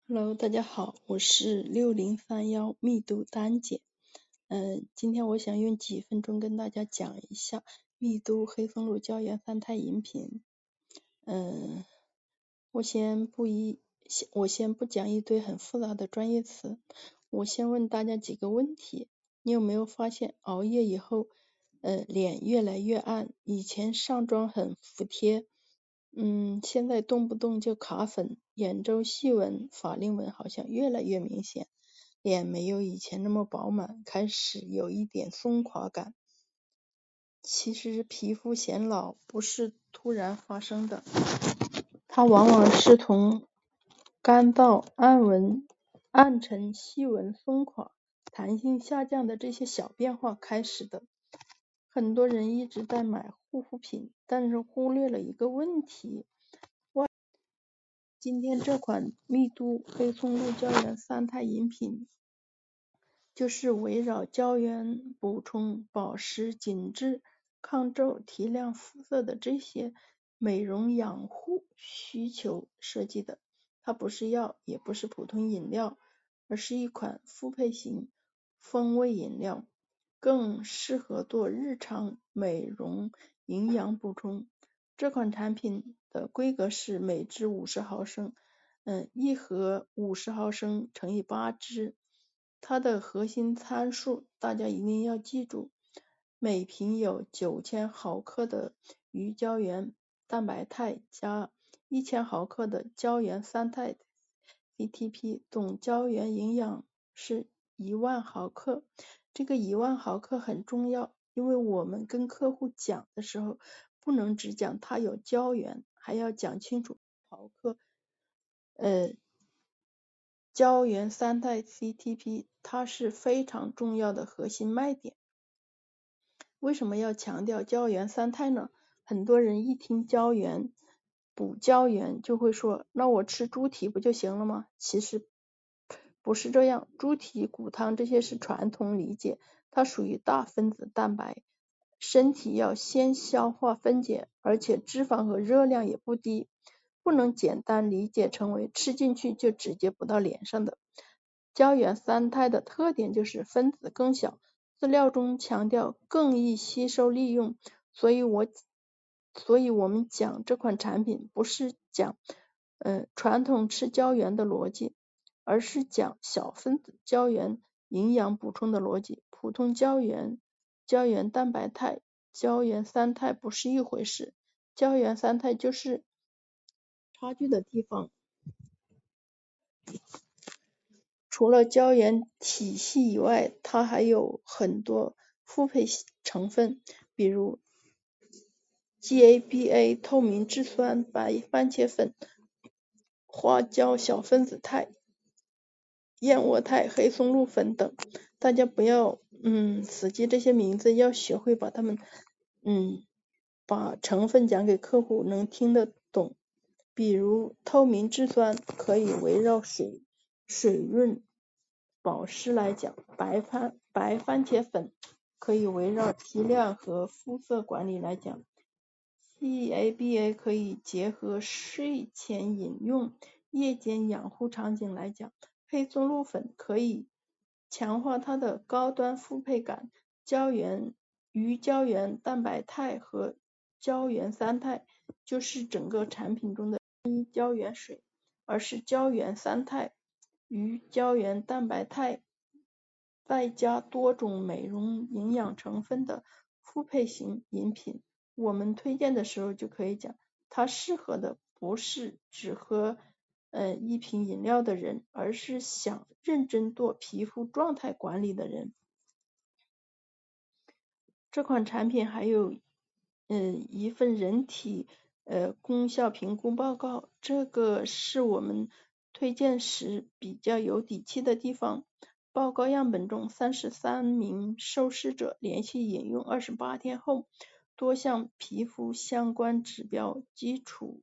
Hello， 大家好，我是6031密度丹姐。今天我想用几分钟跟大家讲一下密度黑松露胶原三肽饮品。我先不讲一堆很复杂的专业词，我先问大家几个问题。你有没有发现熬夜以后，脸越来越暗，以前上妆很服帖，现在动不动就卡粉，眼周细纹、法令纹好像越来越明显，脸没有以前那么饱满，开始有一点松垮感。其实皮肤显老不是突然发生的，它往往是从干燥、暗沉、细纹、松垮、弹性下降的这些小变化开始的。很多人一直在买护肤品，但是忽略了一个问题。今天这款密度黑松露胶原三肽饮品就是围绕胶原补充、保湿、紧致、抗皱、提亮肤色的这些美容养护需求设计的。它不是药，也不是普通饮料，而是一款复配型风味饮料，更适合做日常美容营养补充。这款产品的规格是每支50毫升，一盒50毫升乘以8支。它的核心参数大家一定要记住，每瓶有9000毫克的鱼胶原蛋白肽加1000毫克的胶原三肽 CTP， 总胶原营养是10000毫克。这个10000毫克很重要，因为我们跟客户讲的时候，不能只讲它有胶原，还要讲清楚毫克。胶原三肽 CTP 它是非常重要的核心卖点。为什么要强调胶原三肽呢？很多人一听胶原补胶原就会说，那我吃猪蹄不就行了吗？其实不是这样，猪蹄、骨汤这些是传统理解，它属于大分子蛋白，身体要先消化分解，而且脂肪和热量也不低，不能简单理解成为吃进去就直接补到脸上的。胶原三肽的特点就是分子更小，资料中强调更易吸收利用，所以我们讲这款产品不是讲传统吃胶原的逻辑，而是讲小分子胶原营养补充的逻辑。普通胶原蛋白肽、胶原三肽不是一回事，胶原三肽就是差距的地方。除了胶原体系以外，它还有很多复配成分，比如 GABA 透明质酸、白番茄粉、花椒小分子肽、燕窝肽、黑松露粉等。大家不要死记这些名字，要学会把它们把成分讲给客户能听得懂。比如透明质酸可以围绕水润保湿来讲，白番茄粉可以围绕提亮和肤色管理来讲， GABA 可以结合睡前饮用、夜间养护场景来讲，黑松露粉可以强化它的高端复配感。鱼胶原蛋白肽和胶原三肽就是整个产品中的胶原水，而是胶原三肽、鱼胶原蛋白肽再加多种美容营养成分的复配型饮品。我们推荐的时候就可以讲，它适合的不是只喝一瓶饮料的人，而是想认真做皮肤状态管理的人。这款产品还有一份人体功效评估报告，这个是我们推荐时比较有底气的地方。报告样本中33名受试者连续饮用28天后，多项皮肤相关指标基础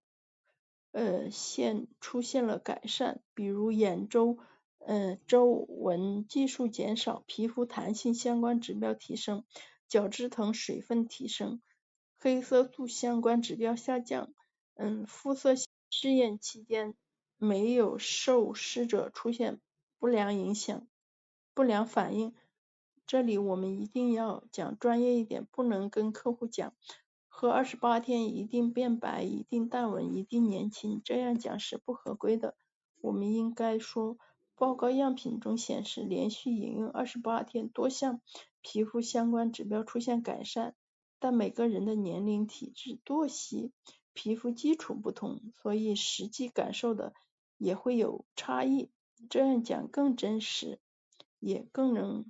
出现了改善，比如眼周皱纹计数减少，皮肤弹性相关指标提升，角质层水分提升，黑色素相关指标下降。肤色试验期间没有受试者出现不良反应。这里我们一定要讲专业一点，不能跟客户讲喝28天一定变白，一定淡纹，一定年轻，这样讲是不合规的。我们应该说，报告样品中显示，连续饮用28天，多项皮肤相关指标出现改善，但每个人的年龄、体质、作息、皮肤基础不同，所以实际感受的也会有差异。这样讲更真实，也更能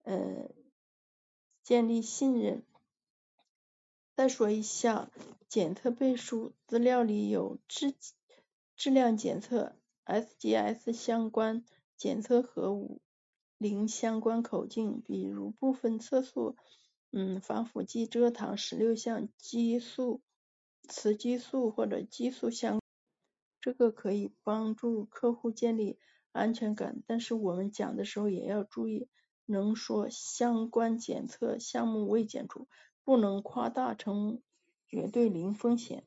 建立信任。再说一下检测背书，资料里有质量检测 SGS 相关检测和5-0相关口径，比如部分色素、防腐剂、蔗糖16项雌激素或者激素相关，这个可以帮助客户建立安全感，但是我们讲的时候也要注意，能说相关检测项目未检出，不能夸大成绝对零风险。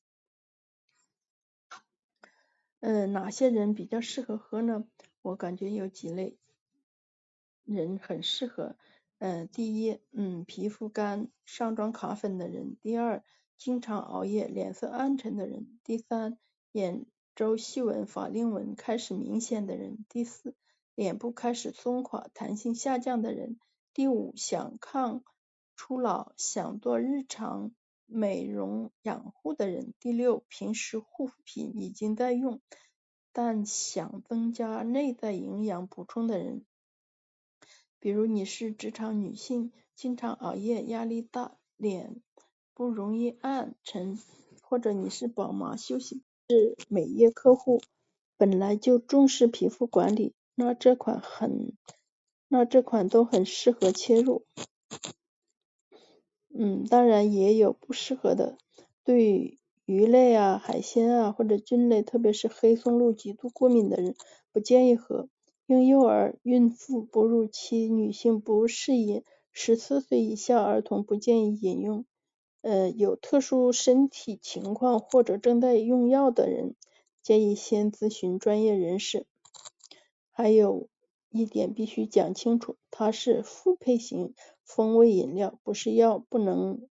哪些人比较适合喝呢？我感觉有几类人很适合。第一，皮肤干、上妆卡粉的人；第二，经常熬夜、脸色暗沉的人；第三，眼周细纹、法令纹开始明显的人；第四，脸部开始松垮、弹性下降的人；第五，想抗初老、想做日常美容养护的人；第六，平时护肤品已经在用，但想增加内在营养补充的人。比如你是职场女性，经常熬夜，压力大，脸不容易暗沉，或者你是宝妈休息是美业客户，本来就重视皮肤管理，那这款都很适合切入。当然也有不适合的，对鱼类啊、海鲜啊或者菌类，特别是黑松露极度过敏的人，不建议喝。婴幼儿、孕妇、哺乳期女性不适宜，14岁以下儿童不建议饮用。有特殊身体情况或者正在用药的人，建议先咨询专业人士。还有一点必须讲清楚，它是复配型风味饮料，不是药，不能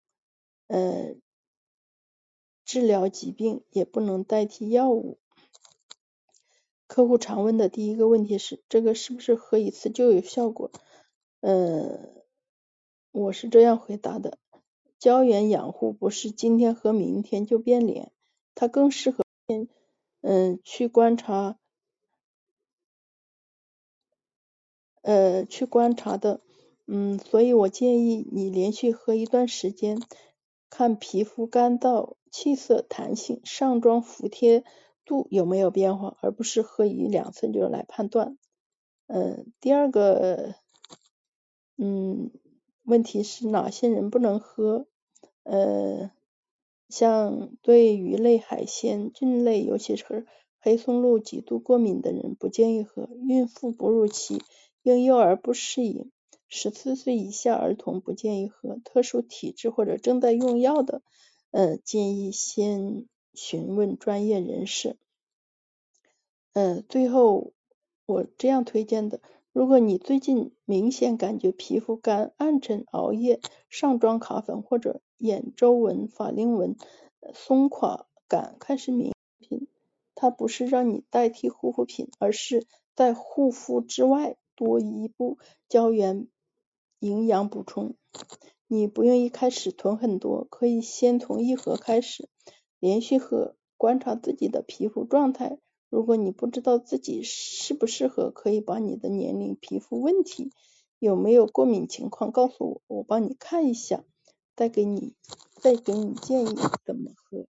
治疗疾病，也不能代替药物。客户常问的第一个问题是，这个是不是喝一次就有效果？我是这样回答的，胶原养护不是今天喝明天就变脸，它更适合去观察的，所以我建议你连续喝一段时间，看皮肤干燥、气色、弹性、上妆服帖度有没有变化，而不是喝1-2次就来判断。第二个问题是哪些人不能喝？像对鱼类、海鲜、菌类，尤其是黑松露极度过敏的人不建议喝，孕妇、哺乳期、婴幼儿不适宜，14岁以下儿童不建议喝，特殊体质或者正在用药的，建议先询问专业人士。最后我这样推荐的，如果你最近明显感觉皮肤干、暗沉、熬夜、上妆卡粉或者眼周纹、法令纹松垮感开始明显，它不是让你代替护肤品，而是在护肤之外多一步胶原营养补充。你不用一开始囤很多，可以先从1盒开始，连续喝，观察自己的皮肤状态。如果你不知道自己适不适合，可以把你的年龄、皮肤问题、有没有过敏情况告诉我，我帮你看一下，再给你建议怎么喝。